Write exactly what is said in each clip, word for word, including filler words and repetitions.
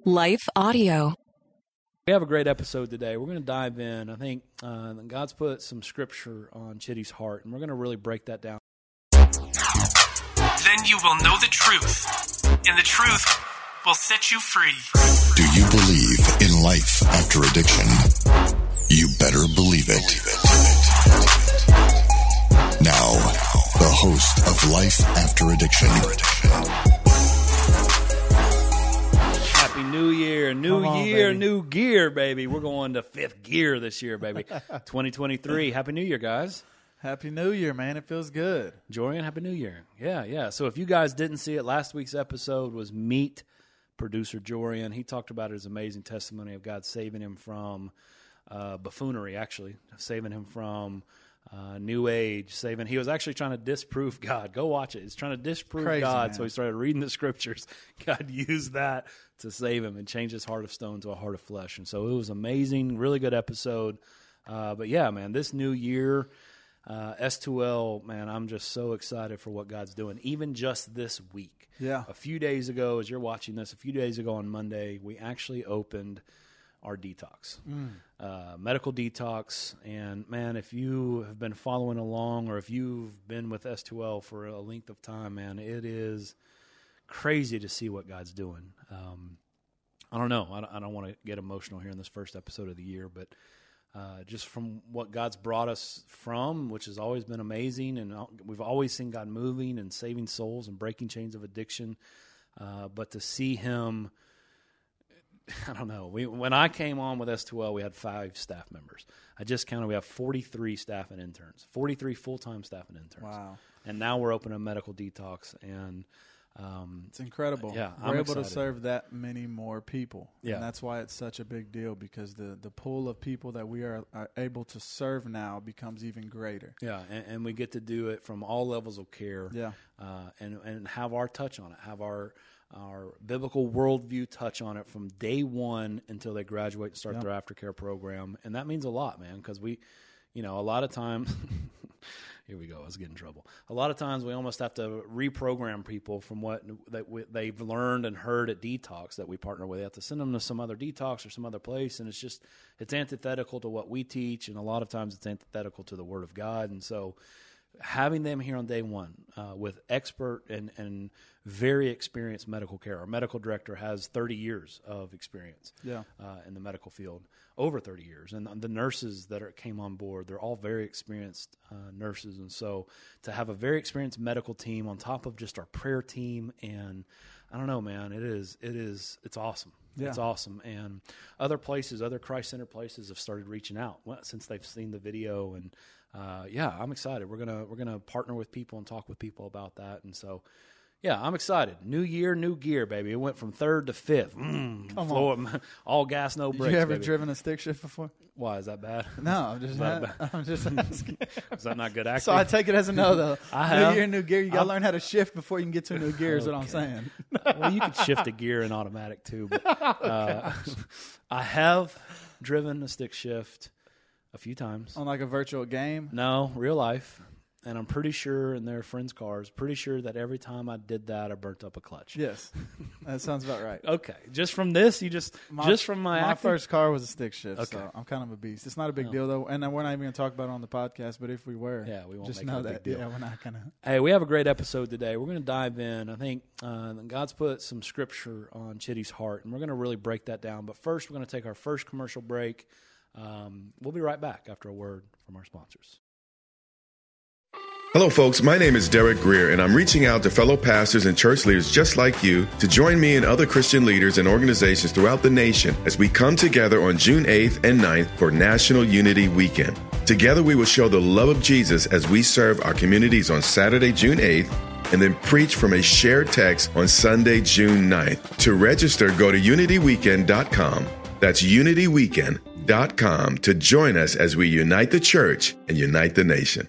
Life Audio. We have a great episode today. We're going to dive in. I think uh, God's put some scripture on Chitty's heart, and we're going to really break that down. Then you will know the truth, and the truth will set you free. Do you believe in life after addiction? You better believe it. Now, the host of Life After Addiction. Happy New Year, new on, year, baby. new gear, baby. We're going to fifth gear this year, baby. twenty twenty-three. Happy New Year, guys. Happy New Year, man. It feels good. Jorian, Happy New Year. Yeah, yeah. So if you guys didn't see it, last week's episode was Meet producer Jorian. He talked about his amazing testimony of God saving him from uh, buffoonery, actually, saving him from uh, New Age, saving. He was actually trying to disprove God. Go watch it. He's trying to disprove Crazy, God, man. so he started reading the scriptures. God used that to save him and change his heart of stone to a heart of flesh. And so it was amazing, really good episode. Uh, but yeah, man, this new year, uh, S two L, man, I'm just so excited for what God's doing, even just this week. Yeah. A few days ago, as you're watching this, a few days ago on Monday, we actually opened our detox, mm. uh, medical detox. And man, if you have been following along or if you've been with S two L for a length of time, man, it is crazy to see what God's doing. Um, I don't know. I don't, I don't want to get emotional here in this first episode of the year, but uh, just from what God's brought us from, which has always been amazing, and we've always seen God moving and saving souls and breaking chains of addiction. Uh, but to see Him, I don't know. We, when I came on with S two L, we had five staff members. I just counted. We have forty-three staff and interns, forty-three full-time staff and interns. Wow. And now we're opening a medical detox, and Um, It's incredible. Yeah, We're I'm able excited. to serve that many more people. Yeah. And that's why it's such a big deal, because the, the pool of people that we are, are able to serve now becomes even greater. Yeah, and, and we get to do it from all levels of care. Yeah. uh, and and have our touch on it, have our our biblical worldview touch on it from day one until they graduate and start Yeah. their aftercare program, and that means a lot, man. Because we, you know, a lot of times. Here we go. I was getting in trouble. A lot of times we almost have to reprogram people from what that we, they've learned and heard at detox that we partner with. We have to send them to some other detox or some other place, and it's just it's antithetical to what we teach, and a lot of times it's antithetical to the Word of God. And so having them here on day one uh, with expert and, and very experienced medical care. Our medical director has thirty years of experience Yeah. uh, in the medical field, over thirty years. And the nurses that are, came on board, they're all very experienced uh, nurses. And so to have a very experienced medical team on top of just our prayer team, and I don't know, man, it is, it is, it's awesome. Yeah. It's awesome. And other places, other Christ-centered places have started reaching out since they've seen the video. And uh, yeah, I'm excited. We're gonna we're gonna partner with people and talk with people about that. And so, yeah, I'm excited. New year, new gear, baby. It went from third to fifth. Mm, Come floor, on. all gas, no brakes. you ever baby. driven a stick shift before? Why is that bad? No, I'm just, Is that ha- bad? I'm just asking. Is that not good acting? So I take it as a no, though. I have. New year, new gear. You got to I'm- learn how to shift before you can get to a new gear is what I'm Okay. saying. Well, you could shift a gear in automatic too. But, uh, I have driven a stick shift a few times. On like a virtual game. No, real life. And I'm pretty sure in their friends' cars, pretty sure that every time I did that, I burnt up a clutch. Yes. That sounds about right. Okay. Just from this, you just, My, just from my my acting? first car was a stick shift, Okay. so I'm kind of a beast. It's not a big Oh. deal though, and then we're not even going to talk about it on the podcast. But if we were, Yeah, we won't just make know it a that. big deal. Yeah, we're not going to. Hey, we have a great episode today. We're going to dive in. I think uh, God's put some scripture on Chitty's heart, and we're going to really break that down. But first, we're going to take our first commercial break. Um, we'll be right back after a word from our sponsors. Hello, folks. My name is Derek Greer, and I'm reaching out to fellow pastors and church leaders just like you to join me and other Christian leaders and organizations throughout the nation as we come together on June eighth and ninth for National Unity Weekend. Together, we will show the love of Jesus as we serve our communities on Saturday, June eighth, and then preach from a shared text on Sunday, June ninth. To register, go to unity weekend dot com. That's unity weekend dot com to join us as we unite the church and unite the nation.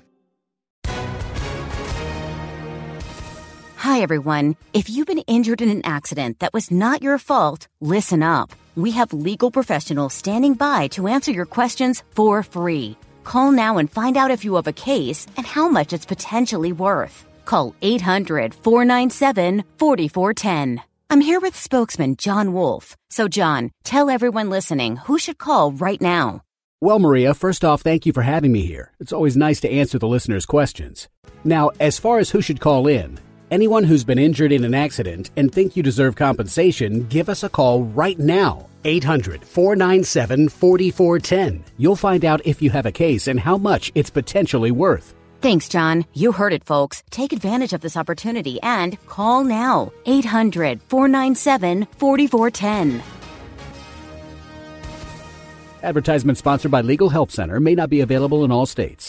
Hi, everyone. If you've been injured in an accident that was not your fault, listen up. We have legal professionals standing by to answer your questions for free. Call now and find out if you have a case and how much it's potentially worth. Call eight hundred, four nine seven, four four one zero. I'm here with spokesman John Wolf. So, John, tell everyone listening who should call right now. Well, Maria, first off, thank you for having me here. It's always nice to answer the listeners' questions. Now, as far as who should call in, anyone who's been injured in an accident and think you deserve compensation, give us a call right now. eight hundred, four nine seven, four four one zero. You'll find out if you have a case and how much it's potentially worth. Thanks, John. You heard it, folks. Take advantage of this opportunity and call now. eight hundred, four nine seven, four four one zero. Advertisement sponsored by Legal Help Center. May not be available in all states.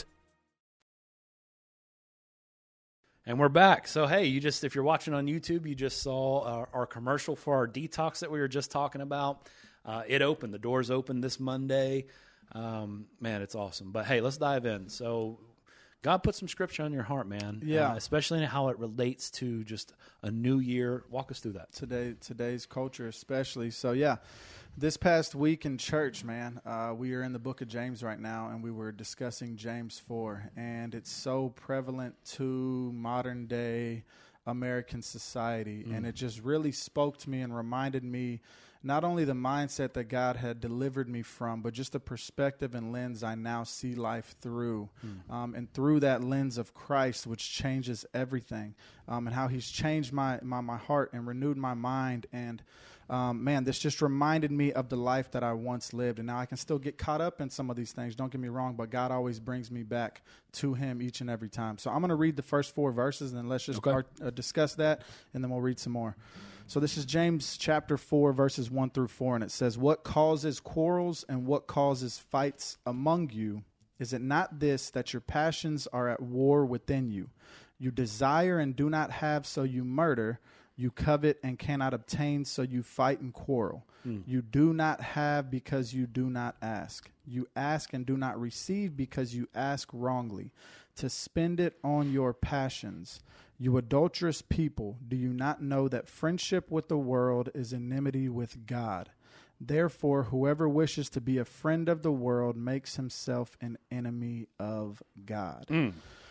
And we're back. So, hey, you just if you're watching on YouTube, you just saw our, our commercial for our detox that we were just talking about. Uh, it opened. The doors opened this Monday. Um, man, it's awesome. But, hey, let's dive in. So, God put some scripture on your heart, man. Yeah. Uh, especially in how it relates to just a new year. Walk us through that. Today, today's culture especially. So, yeah, this past week in church, man, uh, we are in the book of James right now, and we were discussing James four. And it's so prevalent to modern-day American society. Mm. And it just really spoke to me and reminded me not only the mindset that God had delivered me from, but just the perspective and lens I now see life through. Mm. Um, and through that lens of Christ, which changes everything, um, and how he's changed my, my, my heart and renewed my mind. And, um, man, this just reminded me of the life that I once lived. And now I can still get caught up in some of these things. Don't get me wrong, but God always brings me back to him each and every time. So I'm going to read the first four verses, and then let's just okay. art, uh, discuss that, and then we'll read some more. So this is James chapter four, verses one through four, and it says, "What causes quarrels and what causes fights among you? Is it not this, that your passions are at war within you? You desire and do not have, so you murder. You covet and cannot obtain, so you fight and quarrel. Mm. You do not have because you do not ask. You ask and do not receive because you ask wrongly, to spend it on your passions. You adulterous people, do you not know that friendship with the world is enmity with God? Therefore, whoever wishes to be a friend of the world makes himself an enemy of God." Mm.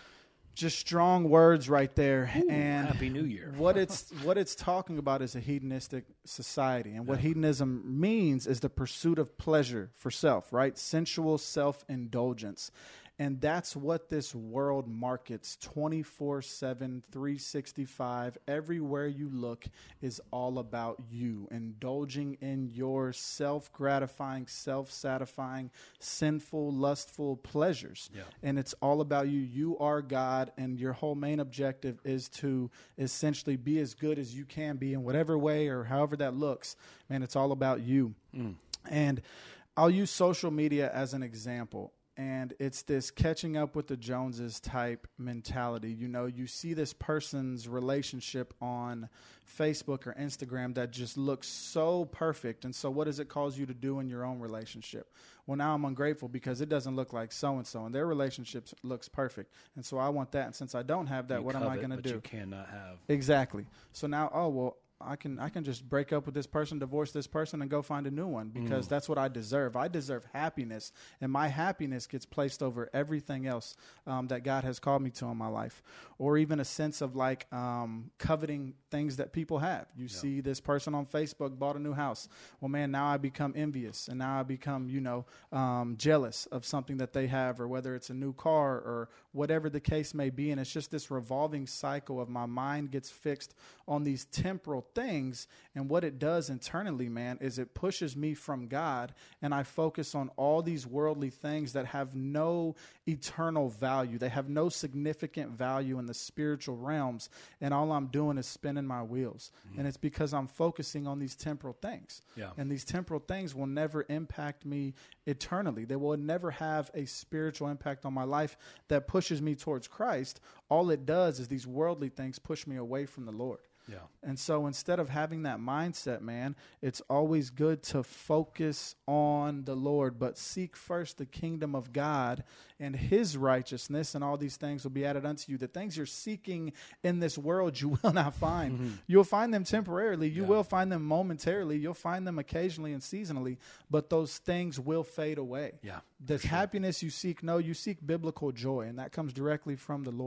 Just strong words right there. Ooh, and Happy New Year. what it's what it's talking about is a hedonistic society. And what yeah. hedonism means is the pursuit of pleasure for self, right? Sensual self-indulgence. And that's what this world markets twenty-four seven, three sixty-five. Everywhere you look is all about you, indulging in your self-gratifying, self-satisfying, sinful, lustful pleasures. Yeah. And it's all about you. You are God, and your whole main objective is to essentially be as good as you can be in whatever way or however that looks. Man, it's all about you. Mm. And I'll use social media as an example. And it's this catching up with the Joneses type mentality. You know, you see this person's relationship on Facebook or Instagram that just looks so perfect. And so what does it cause you to do in your own relationship? Well, now I'm ungrateful because it doesn't look like so-and-so, and their relationship looks perfect. And so I want that. And since I don't have that, you what am I going to do? You cannot have. Exactly. So now, oh, well, I can I can just break up with this person, divorce this person, and go find a new one because mm. that's what I deserve. I deserve happiness, and my happiness gets placed over everything else um, that God has called me to in my life. Or even a sense of like um, coveting things that people have. You yeah. see this person on Facebook bought a new house. Well, man, now I become envious, and now I become, you know, um, jealous of something that they have, or whether it's a new car or whatever the case may be. And it's just this revolving cycle of my mind gets fixed on these temporal things. And what it does internally, man, is it pushes me from God, and I focus on all these worldly things that have no eternal value. They have no significant value in the spiritual realms. And all I'm doing is spinning my wheels. Mm-hmm. And it's because I'm focusing on these temporal things. Yeah. And these temporal things will never impact me eternally. They will never have a spiritual impact on my life that pushes me towards Christ. All it does is these worldly things push me away from the Lord. Yeah. And so instead of having that mindset, man, it's always good to focus on the Lord, but seek first the kingdom of God and his righteousness, and all these things will be added unto you. The things you're seeking in this world, you will not find. Mm-hmm. You'll find them temporarily. You yeah. will find them momentarily. You'll find them occasionally and seasonally, but those things will fade away. Yeah. The sure. happiness you seek, no, you seek biblical joy, and that comes directly from the Lord.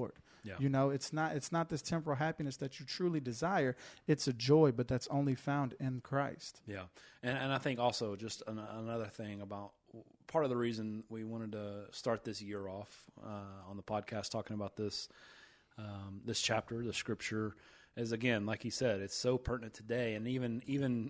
Yeah. You know, it's not it's not this temporal happiness that you truly desire. It's a joy, but that's only found in Christ. Yeah, and and I think also just an, another thing about part of the reason we wanted to start this year off uh, on the podcast talking about this um, this chapter, the scripture, is again, like he said, it's so pertinent today, and even even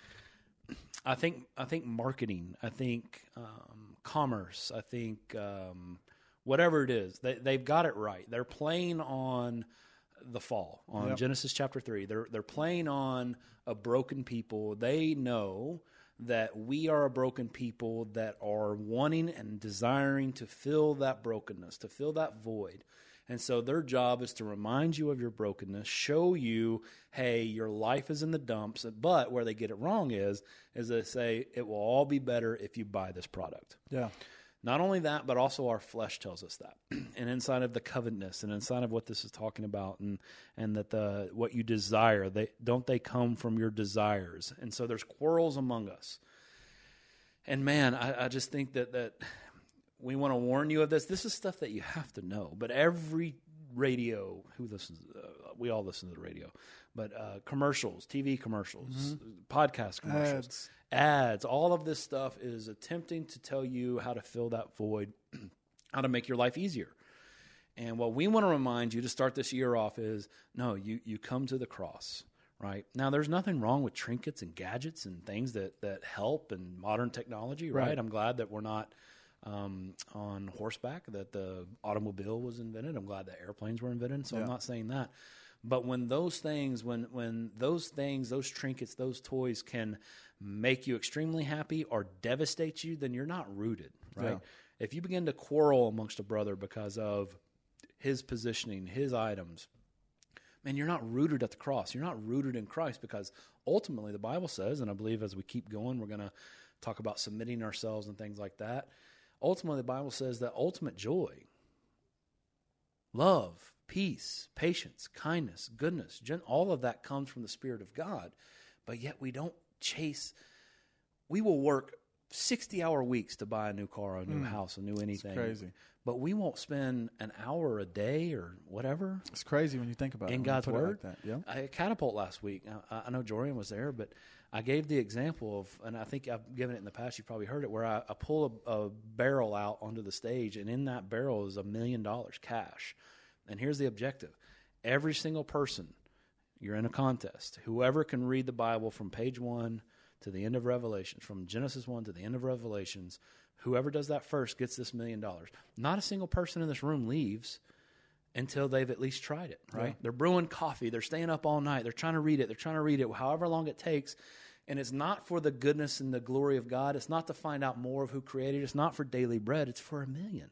I think I think marketing, I think um, commerce, I think. Um, Whatever it is, they, they've got it right. They're playing on the fall, on yep. Genesis chapter three. They're they're playing on a broken people. They know that we are a broken people that are wanting and desiring to fill that brokenness, to fill that void. And so their job is to remind you of your brokenness, show you, hey, your life is in the dumps. But where they get it wrong is, is they say, it will all be better if you buy this product. Yeah. Not only that, but also our flesh tells us that. And inside of the covetousness and inside of what this is talking about and and that the what you desire, they don't they come from your desires. And so there's quarrels among us. And man, I, I just think that that we want to warn you of this. This is stuff that you have to know. But every radio, who listens, uh, we all listen to the radio, but uh, commercials, T V commercials, mm-hmm. podcast commercials, ads. ads, all of this stuff is attempting to tell you how to fill that void, how to make your life easier. And what we want to remind you to start this year off is, no, you, you come to the cross, right? Now, there's nothing wrong with trinkets and gadgets and things that, that help and modern technology, right? Right. I'm glad that we're not um, on horseback, that the automobile was invented. I'm glad that airplanes were invented, so yeah. I'm not saying that. But when those things, when when those things, those trinkets, those toys can make you extremely happy or devastate you, then you're not rooted, right? Yeah. If you begin to quarrel amongst a brother because of his positioning, his items, man, you're not rooted at the cross. You're not rooted in Christ, because ultimately the Bible says, and I believe as we keep going, we're going to talk about submitting ourselves and things like that. Ultimately, the Bible says that ultimate joy, love, peace, patience, kindness, goodness, gen- all of that comes from the Spirit of God, but yet we don't chase. We will work sixty-hour weeks to buy a new car, a new mm. house, a new anything. It's crazy. But we won't spend an hour a day or whatever. It's crazy when you think about it. In God's Word. Like that. Yeah. I Catapult last week. I, I know Jorian was there, but I gave the example of, and I think I've given it in the past, you've probably heard it, where I, I pull a, a barrel out onto the stage, and in that barrel is a million dollars cash. And here's the objective. Every single person, you're in a contest. Whoever can read the Bible from page one to the end of Revelations, from Genesis one to the end of Revelations, whoever does that first gets this million dollars. Not a single person in this room leaves until they've at least tried it, right? Yeah. They're brewing coffee. They're staying up all night. They're trying to read it. They're trying to read it however long it takes. And it's not for the goodness and the glory of God. It's not to find out more of who created it. It's not for daily bread. It's for a million.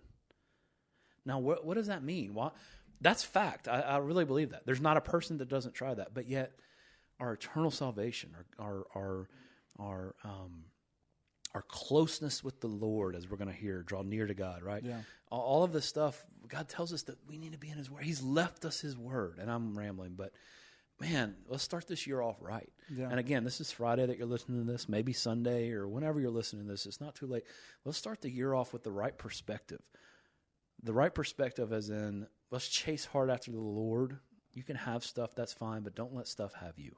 Now, what, what does that mean? Why? That's fact. I, I really believe that. There's not a person that doesn't try that. But yet, our eternal salvation, our our our our, um, our closeness with the Lord, as we're going to hear, draw near to God, right? Yeah. All, all of this stuff, God tells us that we need to be in His Word. He's left us His Word. And I'm rambling, but man, let's start this year off right. Yeah. And again, this is Friday that you're listening to this, maybe Sunday or whenever you're listening to this. It's not too late. Let's start the year off with the right perspective. The right perspective as in, let's chase hard after the Lord. You can have stuff, that's fine, but don't let stuff have you.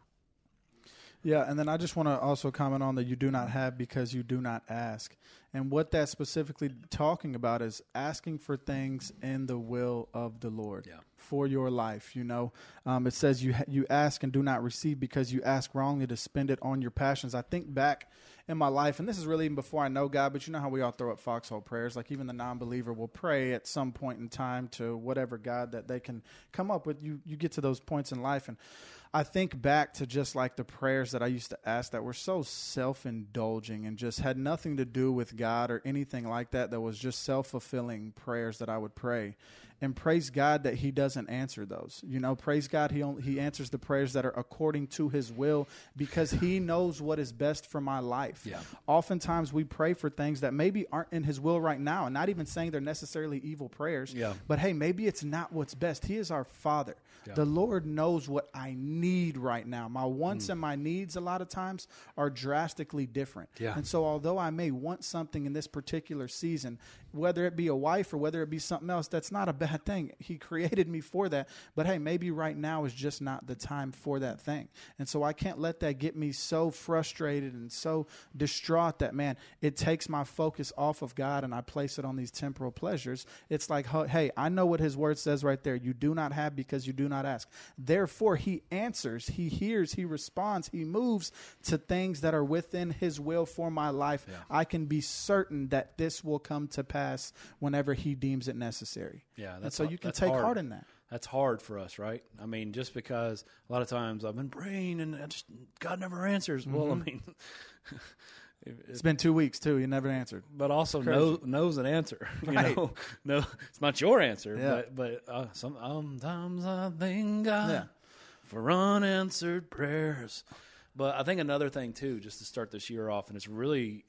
Yeah, and then I just want to also comment on that you do not have because you do not ask. And what that's specifically talking about is asking for things in the will of the Lord yeah. for your life. You know, um, it says you ha- you ask and do not receive because you ask wrongly to spend it on your passions. I think back in my life, and this is really even before I know God, but you know how we all throw up foxhole prayers. Like even the non-believer will pray at some point in time to whatever God that they can come up with. You you get to those points in life, and I think back to just like the prayers that I used to ask that were so self-indulging and just had nothing to do with God or anything like that, that was just self-fulfilling prayers that I would pray. And praise God that He doesn't answer those. You know, praise God He only, He answers the prayers that are according to His will because He knows what is best for my life. Yeah. Oftentimes we pray for things that maybe aren't in His will right now, and not even saying they're necessarily evil prayers. Yeah. But hey, maybe it's not what's best. He is our Father. Yeah. The Lord knows what I need right now. My wants mm. and my needs a lot of times are drastically different. Yeah. And so although I may want something in this particular season, whether it be a wife or whether it be something else, that's not a bad bad thing. He created me for that. But hey, maybe right now is just not the time for that thing. And so I can't let that get me so frustrated and so distraught that, man, it takes my focus off of God and I place it on these temporal pleasures. It's like, hey, I know what his word says right there. You do not have because you do not ask. Therefore, he answers, he hears, he responds, he moves to things that are within his will for my life. Yeah. I can be certain that this will come to pass whenever he deems it necessary. Yeah, that's and so you can that's take hard. heart in that. That's hard for us, right? I mean, just because a lot of times I've been praying and I just, God never answers. Mm-hmm. Well, I mean, it, it's been two weeks too. You never answered, but also know, knows an answer. You right? know? No, it's not your answer, yeah. but but uh, some, sometimes I thank God yeah. for unanswered prayers. But I think another thing too, just to start this year off, and it's really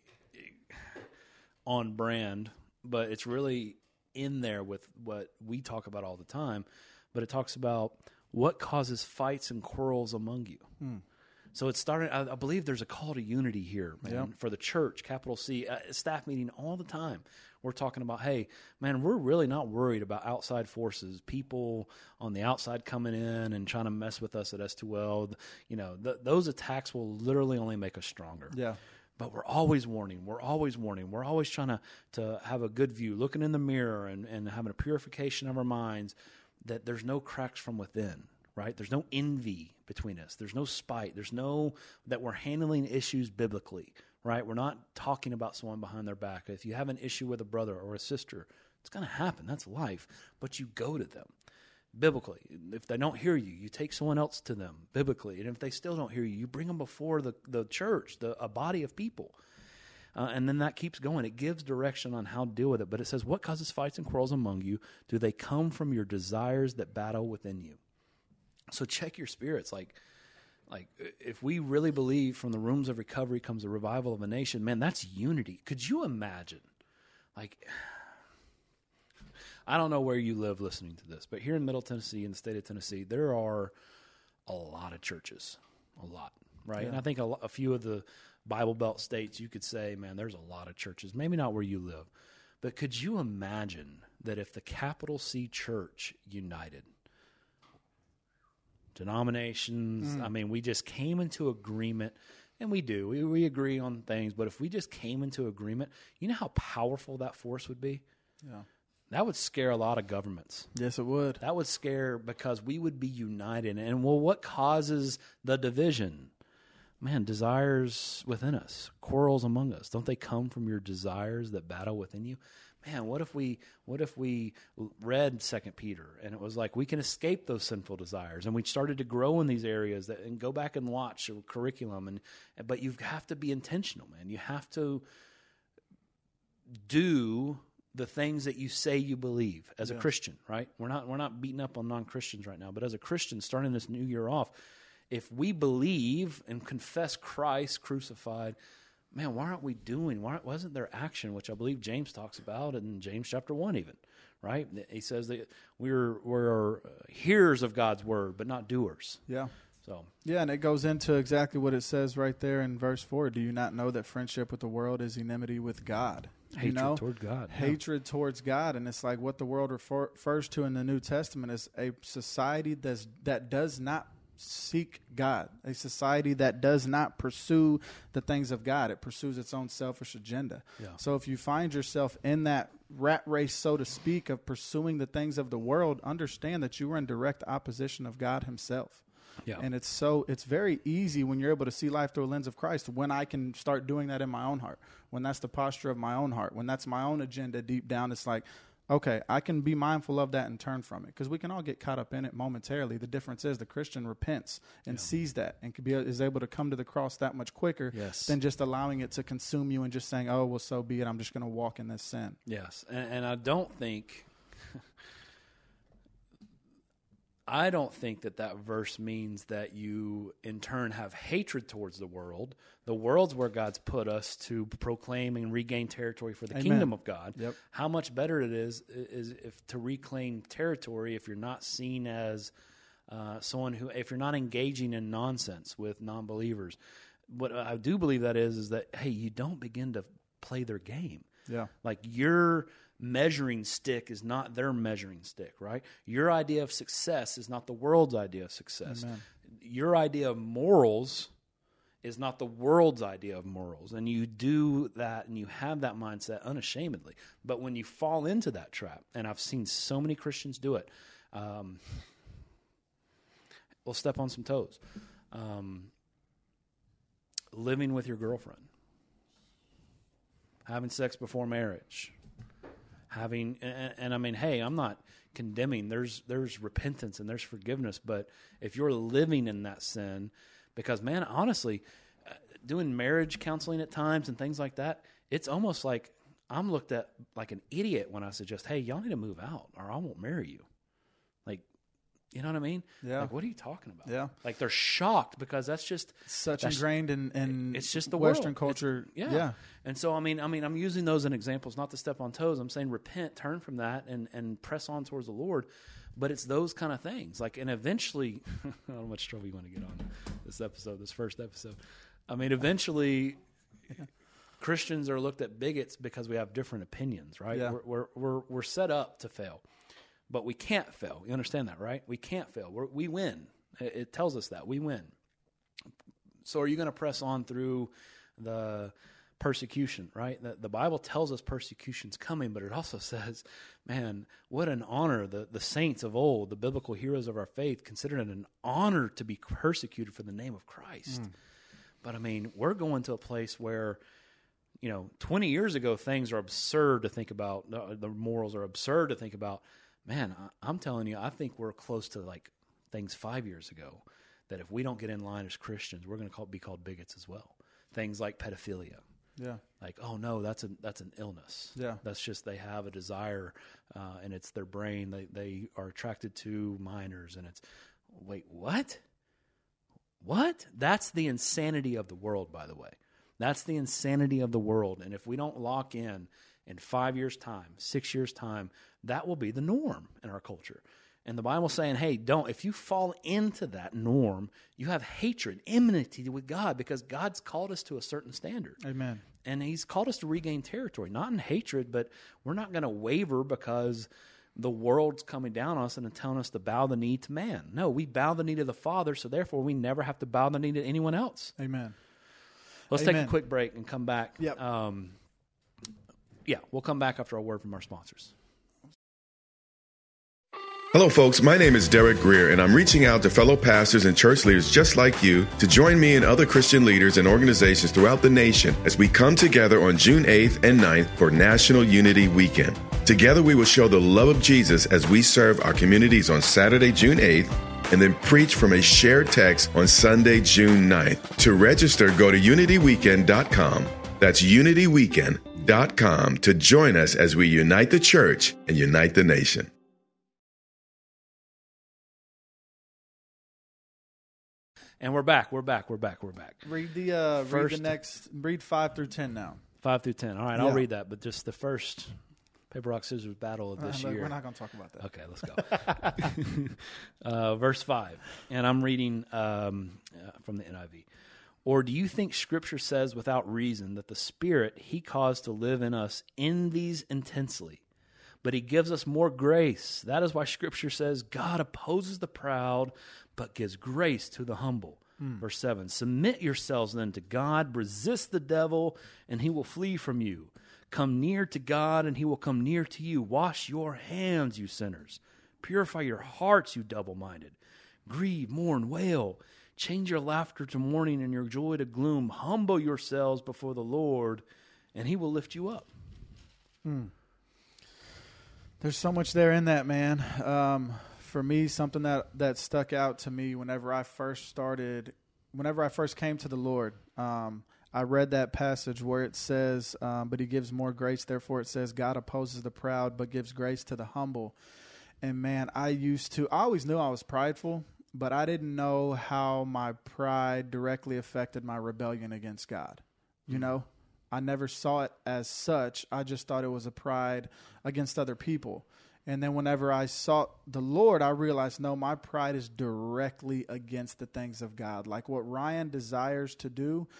on brand, but it's really in there with what we talk about all the time. But it talks about what causes fights and quarrels among you. Hmm. So it's starting, I, I believe there's a call to unity here, man, yep. for the church, capital C, uh, staff meeting all the time. We're talking about, hey, man, we're really not worried about outside forces, people on the outside coming in and trying to mess with us at S two L. You know, th- those attacks will literally only make us stronger. Yeah. But we're always warning. We're always warning. We're always trying to, to have a good view, looking in the mirror and, and having a purification of our minds, that there's no cracks from within, right? There's no envy between us. There's no spite. There's no, that we're handling issues biblically, right? We're not talking about someone behind their back. If you have an issue with a brother or a sister, it's going to happen. That's life. But you go to them biblically. If they don't hear you, you take someone else to them biblically. And if they still don't hear you, you bring them before the, the church, the a body of people. Uh, and then that keeps going. It gives direction on how to deal with it. But it says, what causes fights and quarrels among you? Do they come from your desires that battle within you? So check your spirits. Like, like if we really believe from the rooms of recovery comes a revival of a nation, man, that's unity. Could you imagine? Like, I don't know where you live listening to this, but here in Middle Tennessee, in the state of Tennessee, there are a lot of churches, a lot, right? Yeah. And I think a, a few of the Bible Belt states, you could say, man, there's a lot of churches. Maybe not where you live, but could you imagine that if the capital C church united, denominations, mm. I mean, we just came into agreement, and we do, we, we agree on things, but if we just came into agreement, you know how powerful that force would be? Yeah. That would scare a lot of governments. Yes, it would. That would scare, because we would be united. And, well, what causes the division? Man, desires within us, quarrels among us. Don't they come from your desires that battle within you? Man, what if we what if we read Second Peter and it was like we can escape those sinful desires, and we started to grow in these areas that, and go back and watch a curriculum, and but you have to be intentional, man. You have to do the things that you say you believe as yeah. a Christian, right? We're not we're not beating up on non-Christians right now, but as a Christian starting this new year off, if we believe and confess Christ crucified, man, why aren't we doing, why wasn't there action, which I believe James talks about in James chapter one even, right? He says that we're, we're hearers of God's word, but not doers. Yeah. So yeah, and it goes into exactly what it says right there in verse four. Do you not know that friendship with the world is enmity with God? Hatred you know? toward God. Hatred yeah. towards God. And it's like what the world refer, refers to in the New Testament is a society that's, that does not seek God, a society that does not pursue the things of God. It pursues its own selfish agenda. Yeah. So if you find yourself in that rat race, so to speak, of pursuing the things of the world, understand that you are in direct opposition of God himself. Yeah. And it's so it's very easy when you're able to see life through a lens of Christ, when I can start doing that in my own heart, when that's the posture of my own heart, when that's my own agenda deep down. It's like, okay, I can be mindful of that and turn from it, because we can all get caught up in it momentarily. The difference is the Christian repents and yeah. sees that and can be, is able to come to the cross that much quicker yes. than just allowing it to consume you and just saying, oh, well, so be it. I'm just going to walk in this sin. Yes, and, and I don't think... I don't think that that verse means that you, in turn, have hatred towards the world. The world's where God's put us to proclaim and regain territory for the Amen. Kingdom of God. Yep. How much better it is is if to reclaim territory if you're not seen as uh, someone who, if you're not engaging in nonsense with non-believers. What I do believe that is is that, hey, you don't begin to play their game. Yeah. Like you're measuring stick is not their measuring stick, right? Your idea of success is not the world's idea of success. Amen. Your idea of morals is not the world's idea of morals. And you do that and you have that mindset unashamedly. But when you fall into that trap, and I've seen so many Christians do it, um, we'll step on some toes. Um, living with your girlfriend, having sex before marriage, having, and, and I mean, hey, I'm not condemning. There's there's repentance and there's forgiveness, but if you're living in that sin, because man, honestly, uh, doing marriage counseling at times and things like that, it's almost like I'm looked at like an idiot when I suggest, hey, y'all need to move out or I won't marry you. Like, you know what I mean? Yeah. Like, what are you talking about? Yeah. Like, they're shocked because that's just Such that's, ingrained in, in it's just the Western world. culture. It's, yeah. yeah. And so, I mean, I mean, I'm using those as examples, not to step on toes. I'm saying repent, turn from that, and, and press on towards the Lord. But it's those kind of things. Like, and eventually, I don't know how much trouble you want to get on this episode, this first episode. I mean, eventually, Christians are looked at bigots because we have different opinions, right? Yeah. We're, we're we're we're set up to fail. But we can't fail. You understand that, right? We can't fail. We're, we win. It, it tells us that. We win. So are you going to press on through the persecution, right? The, the Bible tells us persecution's coming, but it also says, man, what an honor. The, the saints of old, the biblical heroes of our faith, considered it an honor to be persecuted for the name of Christ. Mm. But, I mean, we're going to a place where, you know, twenty years ago, things are absurd to think about. The, the morals are absurd to think about. Man, I, I'm telling you, I think we're close to like things five years ago that if we don't get in line as Christians, we're going to call, be called bigots as well. Things like pedophilia. Yeah. Like, oh no, that's an that's an illness. Yeah. That's just they have a desire, uh, and it's their brain. They they are attracted to minors, and it's wait, what? What? That's the insanity of the world, by the way. That's the insanity of the world. And if we don't lock in in five years' time, six years' time, that will be the norm in our culture. And the Bible's saying, hey, don't, if you fall into that norm, you have hatred, enmity with God, because God's called us to a certain standard. Amen. And he's called us to regain territory, not in hatred, but we're not going to waver because the world's coming down on us and telling us to bow the knee to man. No, we bow the knee to the Father, so therefore we never have to bow the knee to anyone else. Amen. Let's Amen. take a quick break and come back. Yep. Um, yeah, we'll come back after a word from our sponsors. Hello, folks. My name is Derek Greer, and I'm reaching out to fellow pastors and church leaders just like you to join me and other Christian leaders and organizations throughout the nation as we come together on June eighth and ninth for National Unity Weekend. Together, we will show the love of Jesus as we serve our communities on Saturday, June eighth, and then preach from a shared text on Sunday, June ninth. To register, go to unity weekend dot com. That's unity weekend dot com to join us as we unite the church and unite the nation. And we're back. We're back. We're back. We're back. Read the uh, First, read the next. Read five through ten now. Five through ten. All right, Yeah. I'll read that. But just the first paper rock scissors battle of this Uh, year. We're not going to talk about that. Okay, let's go. uh, verse five, and I'm reading um, uh, from the N I V. Or do you think Scripture says without reason that the Spirit He caused to live in us envies intensely, but He gives us more grace? That is why Scripture says God opposes the proud, but gives grace to the humble. Hmm. Verse seven, submit yourselves then to God, resist the devil, and he will flee from you. Come near to God, and He will come near to you. Wash your hands, you sinners. Purify your hearts, you double-minded. Grieve, mourn, wail. Change your laughter to mourning and your joy to gloom. Humble yourselves before the Lord, and He will lift you up. Hmm. There's so much there in that, man. Um, for me, something that, that stuck out to me whenever I first started, whenever I first came to the Lord, um, I read that passage where it says, um, but He gives more grace. Therefore, it says, God opposes the proud, but gives grace to the humble. And man, I used to, I always knew I was prideful, but I didn't know how my pride directly affected my rebellion against God. You mm-hmm. know, I never saw it as such. I just thought it was a pride against other people. And then whenever I sought the Lord, I realized, no, my pride is directly against the things of God. Like what Ryan desires to do,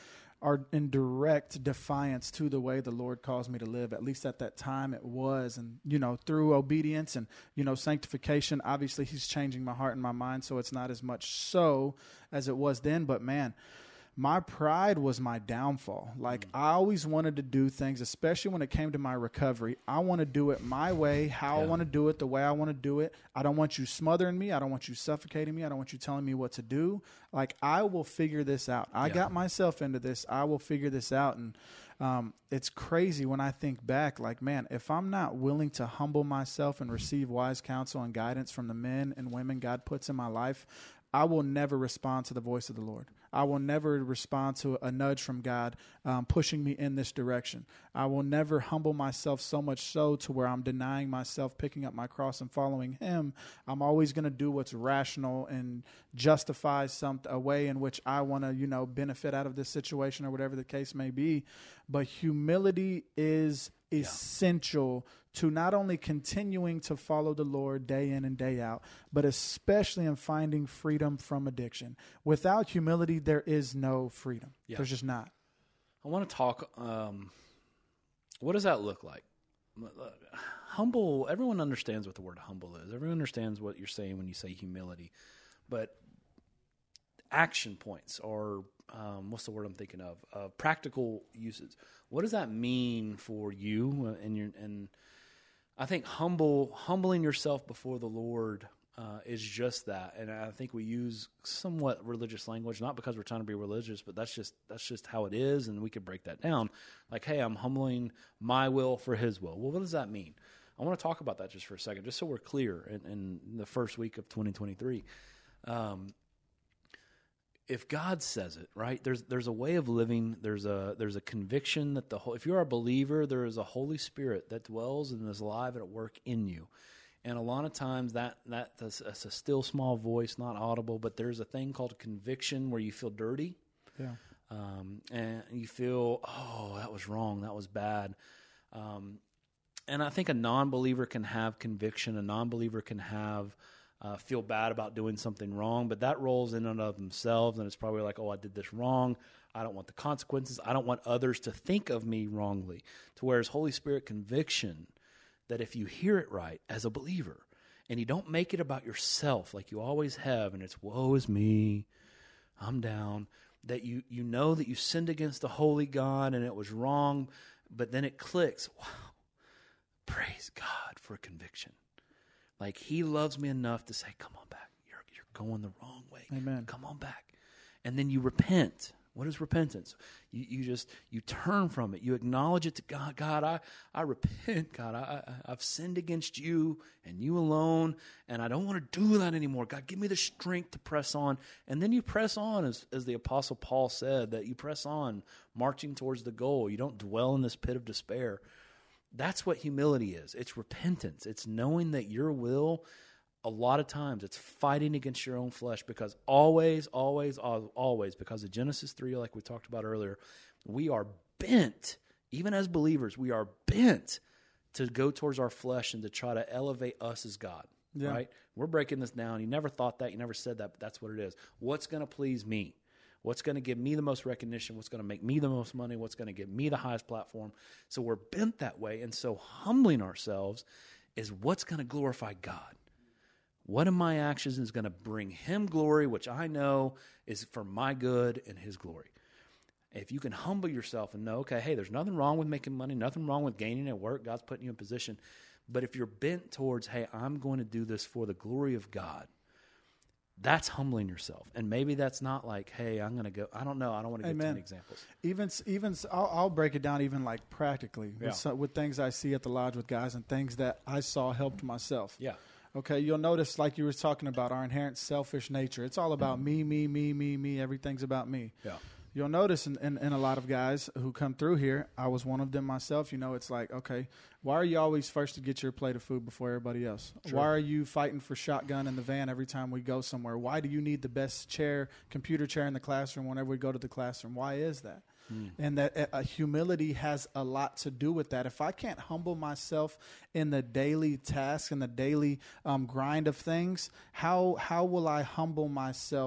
are in direct defiance to the way the Lord calls me to live. At least at that time it was. And, you know, through obedience and, you know, sanctification, obviously he's changing my heart and my mind, so it's not as much so as it was then. But, man, my pride was my downfall. Like, I always wanted to do things, especially when it came to my recovery. I want to do it my way, how yeah. I want to do it, the way I want to do it. I don't want you smothering me. I don't want you suffocating me. I don't want you telling me what to do. Like, I will figure this out. I yeah. got myself into this. I will figure this out. And um, it's crazy when I think back, like, man, if I'm not willing to humble myself and receive wise counsel and guidance from the men and women God puts in my life, I will never respond to the voice of the Lord. I will never respond to a nudge from God um, pushing me in this direction. I will never humble myself so much so to where I'm denying myself, picking up my cross and following him. I'm always going to do what's rational and justify some a way in which I want to, you know, benefit out of this situation or whatever the case may be. But humility is essential yeah. to not only continuing to follow the Lord day in and day out, but especially in finding freedom from addiction. Without humility, there is no freedom. Yeah. There's just not. I want to talk, um, what does that look like? Humble, everyone understands what the word humble is. Everyone understands what you're saying when you say humility. But action points or um, what's the word I'm thinking of? Uh, practical uses. What does that mean for you? And your and I think humble, humbling yourself before the Lord uh, is just that. And I think we use somewhat religious language, not because we're trying to be religious, but that's just that's just how it is. And we could break that down. Like, hey, I'm humbling my will for His will. Well, what does that mean? I want to talk about that just for a second, just so we're clear in, in the first week of twenty twenty-three. Um, If God says it, right, there's there's a way of living, there's a there's a conviction that the whole, if you're a believer, there is a Holy Spirit that dwells and is alive and at work in you. And a lot of times that, that that's, that's a still small voice, not audible, but there's a thing called conviction where you feel dirty. Yeah. Um, and you feel, oh, that was wrong, that was bad. Um, and I think a non-believer can have conviction, a non-believer can have Uh, feel bad about doing something wrong, but that rolls in and of themselves, and it's probably like, oh, I did this wrong. I don't want the consequences. I don't want others to think of me wrongly. To whereas Holy Spirit conviction, that if you hear it right as a believer, and you don't make it about yourself like you always have, and it's woe is me, I'm down, that you you know that you sinned against the holy God and it was wrong, but then it clicks. Wow, praise God for conviction. Like, He loves me enough to say, come on back. You're you're going the wrong way. Amen. Come on back. And then you repent. What is repentance? You you just, you turn from it. You acknowledge it to God. God, I, I repent. God, I, I, I've sinned against you and you alone, and I don't want to do that anymore. God, give me the strength to press on. And then you press on, as, as the Apostle Paul said, that you press on, marching towards the goal. You don't dwell in this pit of despair. That's what humility is. It's repentance. It's knowing that your will, a lot of times, it's fighting against your own flesh, because always, always, always, because of Genesis three, like we talked about earlier, we are bent, even as believers, we are bent to go towards our flesh and to try to elevate us as God, yeah. right? We're breaking this down. You never thought that. You never said that, but that's what it is. What's going to please me? What's going to give me the most recognition? What's going to make me the most money? What's going to give me the highest platform? So we're bent that way. And so humbling ourselves is what's going to glorify God. What in my actions is going to bring Him glory, which I know is for my good and His glory. If you can humble yourself and know, okay, hey, there's nothing wrong with making money, nothing wrong with gaining at work. God's putting you in position. But if you're bent towards, hey, I'm going to do this for the glory of God, that's humbling yourself. And maybe that's not like, hey, I'm going to go. I don't know. I don't want to give too many examples. Even, even I'll, I'll break it down even like practically yeah. with, some, with things I see at the lodge with guys and things that I saw helped myself. Yeah. Okay, you'll notice, like you were talking about, our inherent selfish nature. It's all about me, me, me, me, me. Everything's about me. Yeah. You'll notice in, in, in a lot of guys who come through here, I was one of them myself, you know, it's like, okay, why are you always first to get your plate of food before everybody else? True. Why are you fighting for shotgun in the van every time we go somewhere? Why do you need the best chair, computer chair in the classroom whenever we go to the classroom? Why is that? Mm. And that uh, humility has a lot to do with that. If I can't humble myself in the daily task and the daily um, grind of things, how how will I humble myself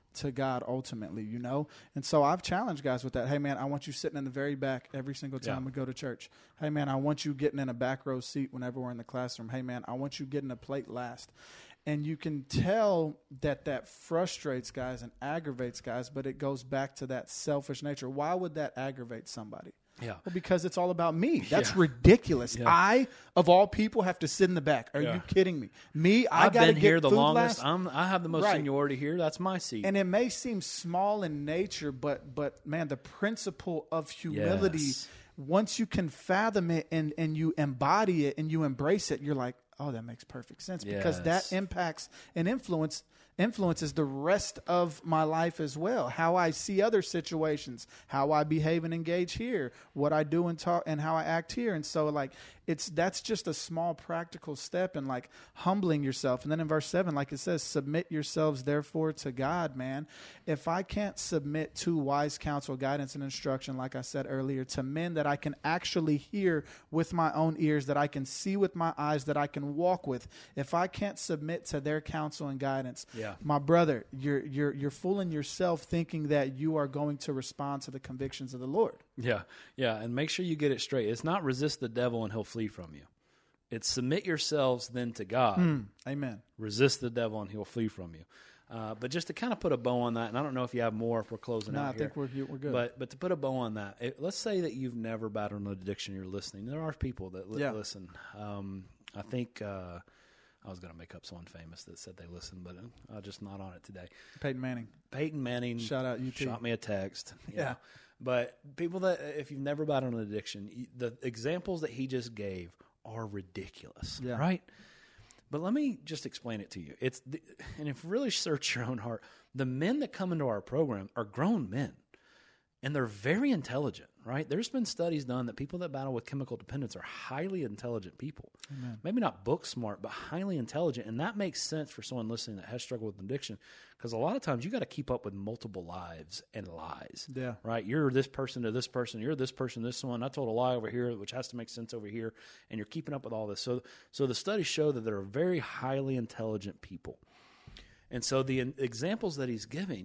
to God ultimately, you know? And so I've challenged guys with that. Hey, man, I want you sitting in the very back every single time Yeah. we go to church. Hey, man, I want you getting in a back row seat whenever we're in the classroom. Hey, man, I want you getting a plate last. And you can tell that that frustrates guys and aggravates guys, but it goes back to that selfish nature. Why would that aggravate somebody? Yeah. Well, because it's all about me. That's Yeah. ridiculous. Yeah. I, of all people, have to sit in the back. Are Yeah. you kidding me? Me, I I've got to been get here the food longest. last. I'm, I have the most Right. seniority here. That's my seat. And it may seem small in nature, but but man, the principle of humility, Yes. once you can fathom it and, and you embody it and you embrace it, you're like, oh, that makes perfect sense. Because Yes. that impacts and influence influences the rest of my life as well. How I see other situations, how I behave and engage here, what I do and talk and how I act here. And so like it's that's just a small practical step in like humbling yourself. And then in verse seven, like it says, submit yourselves therefore to God, man. If I can't submit to wise counsel, guidance, and instruction, like I said earlier, to men that I can actually hear with my own ears, that I can see with my eyes, that I can walk with, if I can't submit to their counsel and guidance, Yeah. my brother, you're you're you're fooling yourself thinking that you are going to respond to the convictions of the Lord. Yeah, yeah, and make sure you get it straight. It's not resist the devil and he'll flee from you. It's submit yourselves then to God. Mm, amen. Resist the devil and he'll flee from you. Uh, but just to kind of put a bow on that, and I don't know if you have more if we're closing No, out I here. think we're we're good. But but to put a bow on that, it, let's say that you've never battled an addiction. You're listening. There are people that li- Yeah. listen. Um, I think uh, I was going to make up someone famous that said they listen, but uh, I'm just not on it today. Peyton Manning. Peyton Manning Shout out U T. shot me a text. you Yeah. know. But people that, if you've never battled an addiction, you- the examples that he just gave are ridiculous, Yeah. right? But let me just explain it to you. It's the, and if you really search your own heart, the men that come into our program are grown men, and they're very intelligent, right? There's been studies done that people that battle with chemical dependence are highly intelligent people. Amen. Maybe not book smart, but highly intelligent, and that makes sense for someone listening that has struggled with addiction, because a lot of times you got to keep up with multiple lives and lies. Yeah. Right? You're this person to this person. You're this person to this one. I told a lie over here, which has to make sense over here, and you're keeping up with all this. So, so the studies show that they're very highly intelligent people, and so the in- examples that he's giving,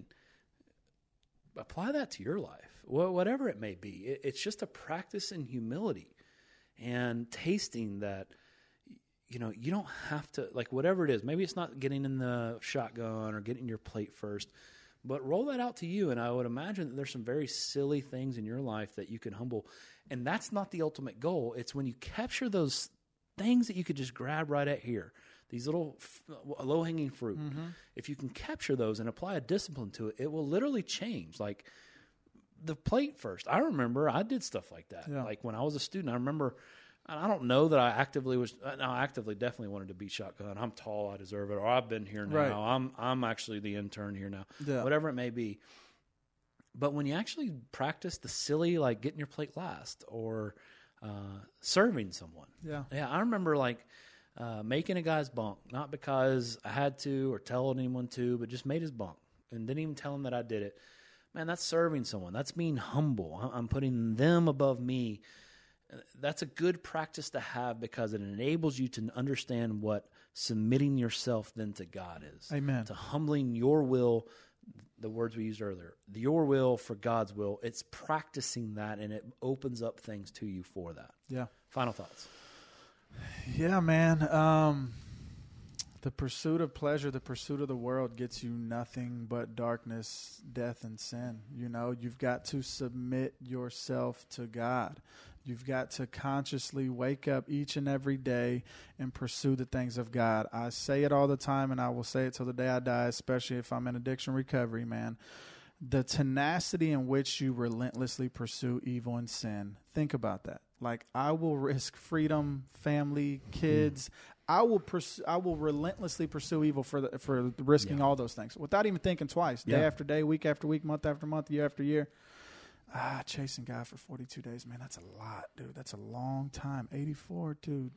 apply that to your life, well, whatever it may be. It, it's just a practice in humility and tasting that, you know, you don't have to, like, whatever it is. Maybe it's not getting in the shotgun or getting your plate first, but roll that out to you. And I would imagine that there's some very silly things in your life that you can humble. And that's not the ultimate goal. It's when you capture those things that you could just grab right at here, these little f- low-hanging fruit. Mm-hmm. If you can capture those and apply a discipline to it, it will literally change. Like the plate first. I remember I did stuff like that. Yeah. Like when I was a student, I remember, I don't know that I actively was, no, I actively definitely wanted to be shotgun. I'm tall, I deserve it. Or I've been here now. Right. I'm I'm actually the intern here now. Yeah. Whatever it may be. But when you actually practice the silly, like getting your plate last or uh, serving someone. Yeah. Yeah, I remember like uh, making a guy's bunk, not because I had to or telling anyone to, but just made his bunk and didn't even tell him that I did it. Man, that's serving someone. That's being humble. I- I'm putting them above me. That's a good practice to have because it enables you to understand what submitting yourself then to God is. Amen. To humbling your will, the words we used earlier, your will for God's will. It's practicing that, and it opens up things to you for that. Yeah. Final thoughts. Yeah, man. Um, the pursuit of pleasure, the pursuit of the world gets you nothing but darkness, death, and sin. You know, you've got to submit yourself to God. You've got to consciously wake up each and every day and pursue the things of God. I say it all the time, and I will say it till the day I die, especially if I'm in addiction recovery, man. The tenacity in which you relentlessly pursue evil and sin. Think about that. Like, I will risk freedom, family, kids. I will pursue, I will relentlessly pursue evil for the, for risking Yeah. all those things without even thinking twice. Day Yeah. after day, week after week, month after month, year after year. Ah, chasing God for forty-two days, man, that's a lot, dude. That's a long time. eighty-four, dude.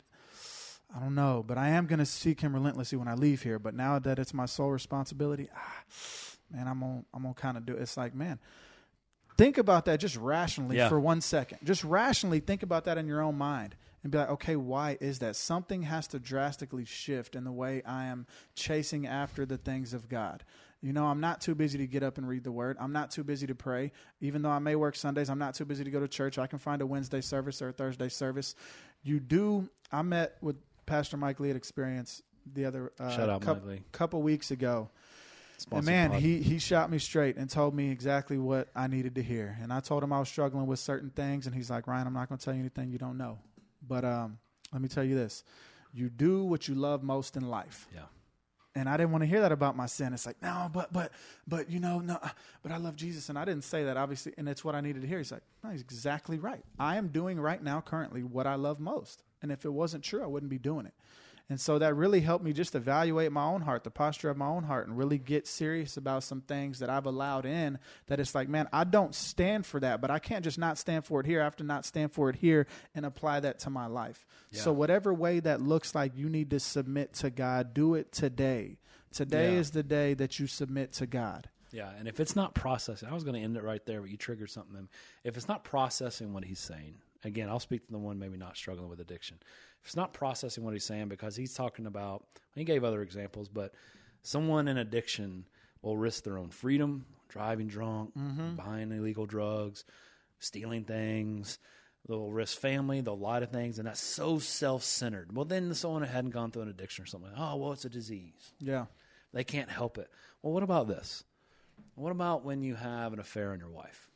I don't know, but I am going to seek him relentlessly when I leave here. But now that it's my sole responsibility, ah, man, I'm on, I'm gonna kind of do it. It's like, man, think about that just rationally Yeah. for one second. Just rationally think about that in your own mind and be like, okay, why is that? Something has to drastically shift in the way I am chasing after the things of God. You know, I'm not too busy to get up and read the word. I'm not too busy to pray. Even though I may work Sundays, I'm not too busy to go to church. I can find a Wednesday service or a Thursday service. You do. I met with Pastor Mike Lee at Experience the other uh, Shout out, couple, Mike Lee. couple weeks ago. Sponsored and man, pod. he, he shot me straight and told me exactly what I needed to hear. And I told him I was struggling with certain things. And he's like, Ryan, I'm not going to tell you anything you don't know. But um, let me tell you this. You do what you love most in life. Yeah. And I didn't want to hear that about my sin. It's like, no, but, but, but, you know, no, but I love Jesus. And I didn't say that, obviously. And it's what I needed to hear. He's like, no, he's exactly right. I am doing right now, currently, what I love most. And if it wasn't true, I wouldn't be doing it. And so that really helped me just evaluate my own heart, the posture of my own heart, and really get serious about some things that I've allowed in that it's like, man, I don't stand for that, but I can't just not stand for it here. I have to not stand for it here and apply that to my life. Yeah. So whatever way that looks like you need to submit to God, do it today. Today yeah. is the day that you submit to God. Yeah, and if it's not processing, I was going to end it right there, but you triggered something. If it's not processing what he's saying, again, I'll speak to the one maybe not struggling with addiction. If it's not processing what he's saying, because he's talking about, he gave other examples, but someone in addiction will risk their own freedom, driving drunk, mm-hmm. buying illegal drugs, stealing things. They'll risk family, they'll lie to things, and that's so self-centered. Well, then someone hadn't gone through an addiction or something. Oh, well, it's a disease. Yeah. They can't help it. Well, what about this? What about when you have an affair on your wife?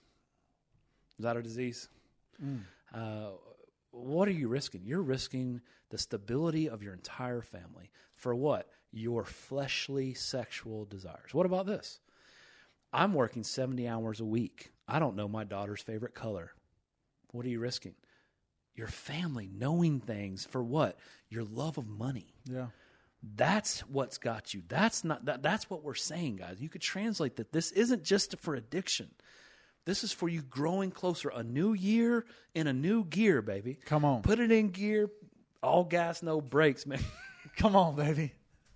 Is that a disease? Mm. Uh, what are you risking? You're risking the stability of your entire family. For what? Your fleshly sexual desires. What about this? I'm working seventy hours a week. I don't know my daughter's favorite color. What are you risking? Your family knowing things. For what? Your love of money. Yeah. That's what's got you. That's not that, that's what we're saying, guys. You could translate that. This isn't just for addiction. This is for you growing closer. A new year in a new gear, baby. Come on. Put it in gear. All gas, no brakes, man. Come on, baby.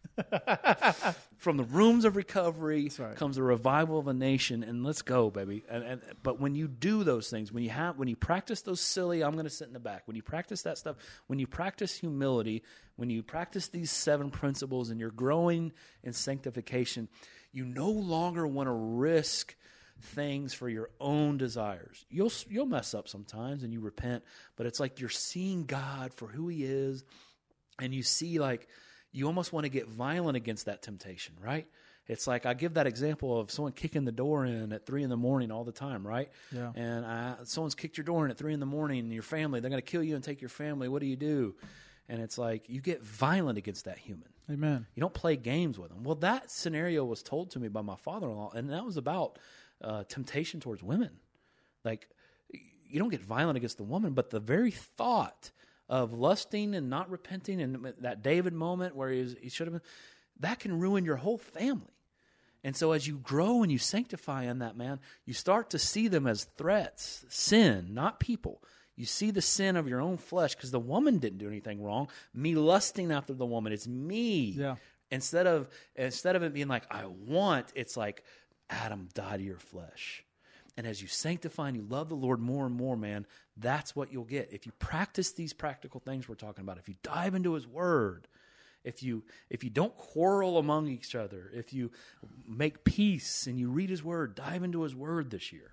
From the rooms of recovery right. comes the revival of a nation, and let's go, baby. And, and but when you do those things, when you have, when you practice those silly, I'm going to sit in the back. When you practice that stuff, when you practice humility, when you practice these seven principles, and you're growing in sanctification, you no longer want to risk things for your own desires. You'll you'll mess up sometimes, and you repent, but it's like you're seeing God for who He is, and you see like. You almost want to get violent against that temptation, right? It's like I give that example of someone kicking the door in at three in the morning all the time, right? Yeah. And I, someone's kicked your door in at three in the morning, and your family, they're going to kill you and take your family. What do you do? And it's like you get violent against that human. Amen. You don't play games with them. Well, that scenario was told to me by my father-in-law, and that was about uh, temptation towards women. Like you don't get violent against the woman, but the very thought of lusting and not repenting, and that David moment where he, was, he should have been, that can ruin your whole family. And so as you grow and you sanctify in that, man, you start to see them as threats, sin, not people. You see the sin of your own flesh because the woman didn't do anything wrong. Me lusting after the woman, it's me. Yeah. Instead of instead of it being like, I want, it's like, Adam, die to your flesh. And as you sanctify and you love the Lord more and more, man, that's what you'll get. If you practice these practical things we're talking about, if you dive into His Word, if you if you don't quarrel among each other, if you make peace and you read His Word, dive into His Word this year,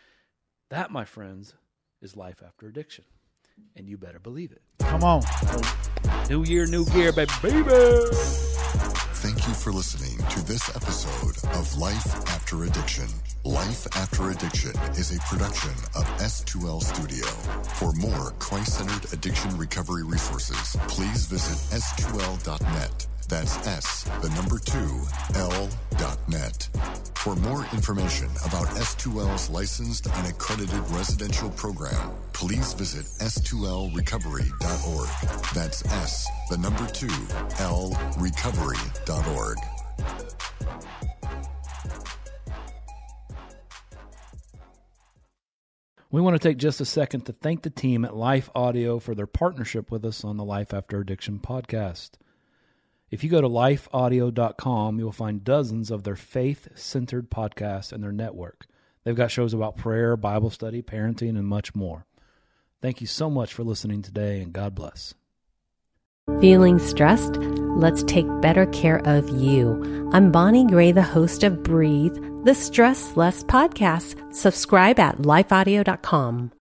that, my friends, is life after addiction. And you better believe it. Come on. New year, new gear, baby. baby. Thank you for listening to this episode of Life After Addiction. Life After Addiction is a production of S two L Studio. For more Christ-centered addiction recovery resources, please visit S two L dot net. That's S, the number two, L dot net. For more information about S two L's licensed and accredited residential program, please visit S two L recovery dot org. That's S, the number two, L, recovery dot org. We want to take just a second to thank the team at Life Audio for their partnership with us on the Life After Addiction podcast. If you go to life audio dot com, you'll find dozens of their faith-centered podcasts and their network. They've got shows about prayer, Bible study, parenting, and much more. Thank you so much for listening today, and God bless. Feeling stressed? Let's take better care of you. I'm Bonnie Gray, the host of Breathe, the Stress Less podcast. Subscribe at life audio dot com.